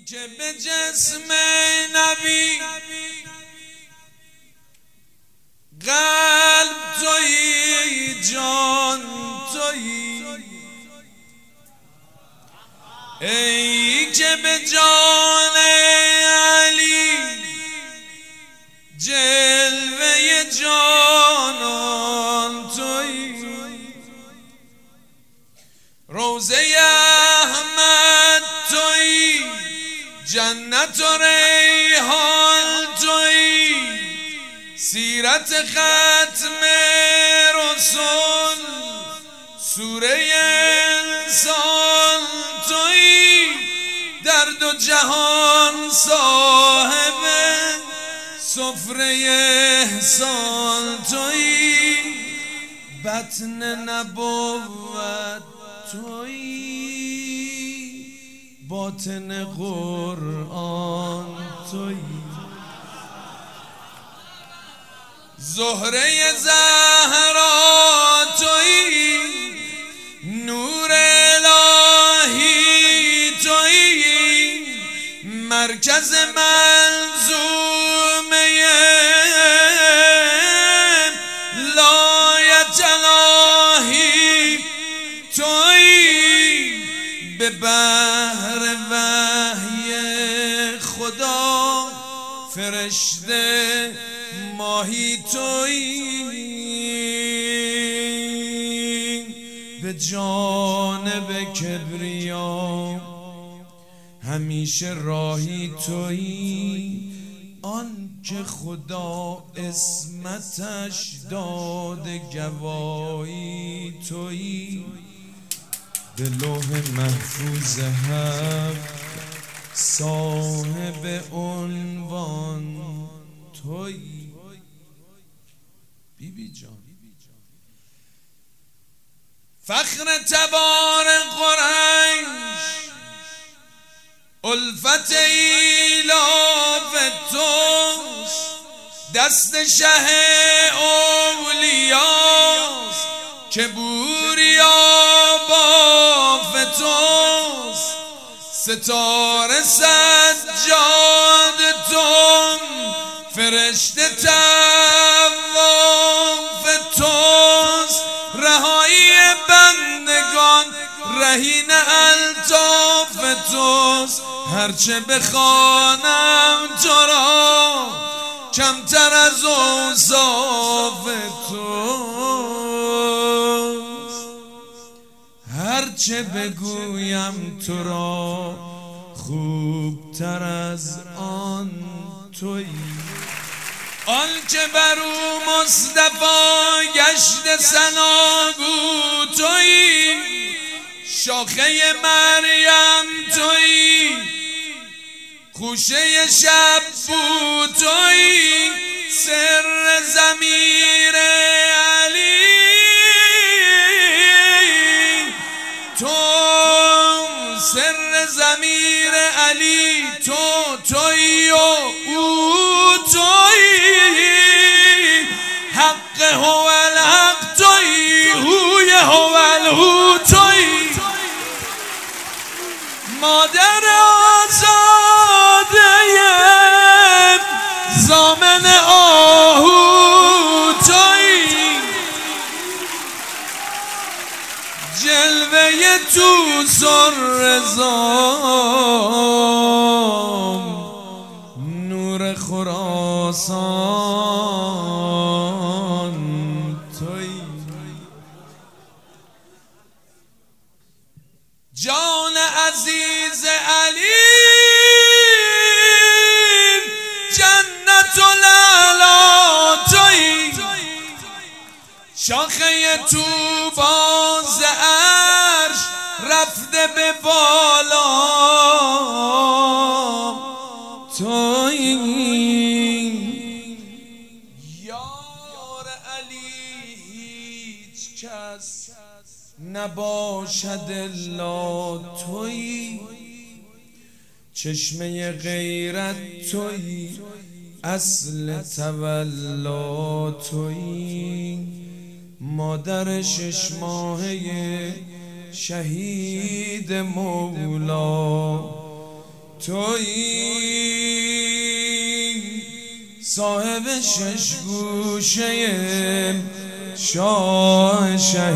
که به جسم نبی قلب تویی جان تویی، ای که به جان علی جلوه جانان تویی، روزه احمد تویی، جنت و ریحان تویی، سیرت ختم رسول سوره انسان تویی، در دو جهان صاحب سفره احسان تویی، بطن نبوت تویی، باطن قرآن تویی، زهره زهرا تویی، نور الهی تویی، مرکز منظومه لایت الهی تویی، به بحر وحی خدا فرشته ماهی تویی، به جانب کبریا همیشه راهی تویی، آن که خدا اسمتش داده گواهی تویی، به لوح محفوظ حق صاحب عنوان تویی. بیبی جان فخر تبار قریش، الفت ایلاف توست، دست شه اولیاست که بوریا باف توست، ستاره سجاد تم فرشته طواف توست، رهایی بندگان رهین الطاف توست، هرچه بخوانم تو را کمتر از اوصاف توست، هرچه بگویم تو را خوبتر از آن تویی، آن که بر او مصطفی گشت ثناگو تویی، شاخه مریم تویی، خوشه شب بو تویی، سر ضمیر علی تو، سر ضمیر علی تو تویی و او تویی، حق هو الحق تویی، هوی هو الهو تویی، مادر آزاده زامن آهو تویی، جلوه تو سر زام نور خراسان تویی، جان عزیز علی جنت الاعلی تویی، شاخه تو باز عرش رفته به بالا تویی، یار علی هیچ کس نباشد الا تویی، چشمه غیرت تویی، اصل تولا تویی، مادر 6 ماهه شهید مولا تویی صاحب شش گوشه شاه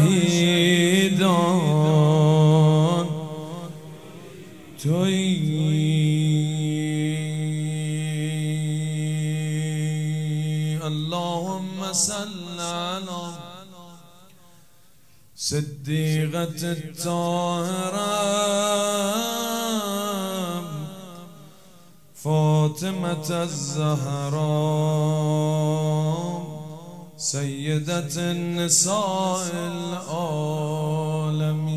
شهیدان، تویی اللهم صل علی صدیقة الطاهرة فاطمة الزهراء سيدة النساء العالمين.